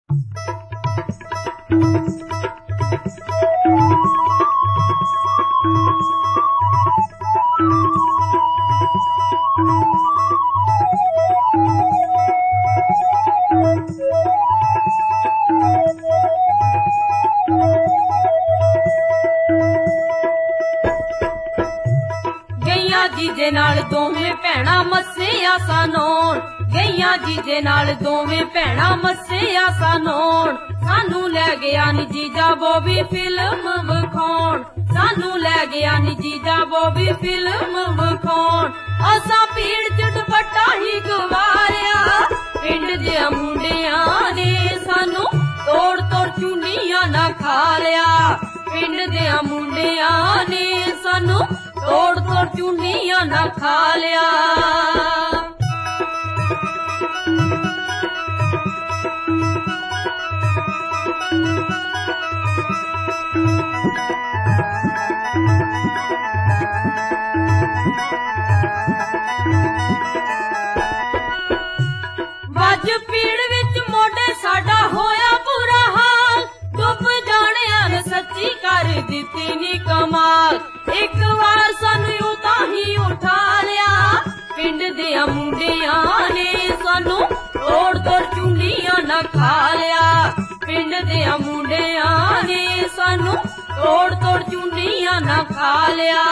जीजे नाल दोवें भैणां मस्सिया सानोण गईयां जीजे नाल दोवें भैणां मस्सिया सानोण सानू लै गया नी जीजा बॉबी फिल्म विखाउण सानू लै गया नी जीजा बॉबी फिल्म विखाउण असां भीड़ च दुपट्टा ही गवारिया पिंड दे मुंडियां ने सानू तोड़ तोड़ चुंडियां ना खा लिया पिंड दे मुंडियां ने सानू तोड़ तोड़ चुंडियां ना खा लिया। वज पीड़ विच मोढे साडा होया बुरा हाल डुब जाणिया ने सच्ची कर दित्ती नी कमाल एक वार सानू तां ही उठा लिया पिंड दे मुंडियां ने सानू तोड़ तोड़ चुंडियां ना खा लिया पिंड दे मुंडियां ने सानू तोड़ तोड़ चुंडियां ना खा लिया।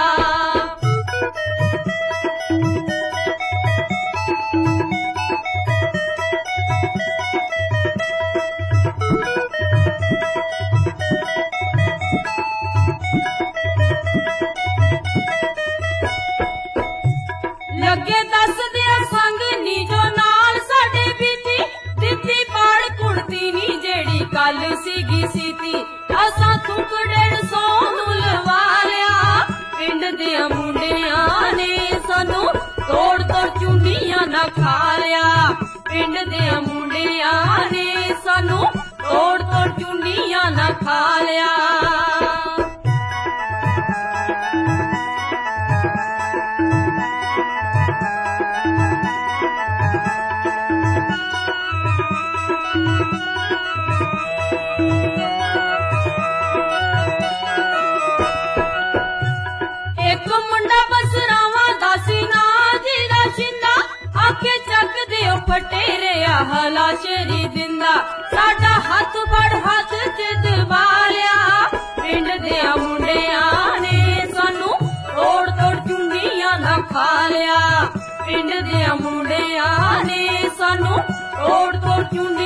लगे दस दिया संग नी जो नाल साडे बीती दित्ती पाड़ कुड़ती नी जेड़ी कल सीगी सीती असां थुक 150 नू लवा लिया पिंड दे मुंडियां ने सानू तोड़ तोड़ चुंडियां ना खा लिया पिंड दे मुंडियां ने सानू तोड़ तोड़ चुंडियां ना खा लिया। फटेरिया हला शेरी दिंदा साडा हाथ फड़ हाथ च दबा लिया पिंड दे मुंडियां ने सानू तोड़ तोड़ चुंडियां ना खा लिया पिंड दे मुंडियां ने सानू तोड़ तोड़ चुंडियां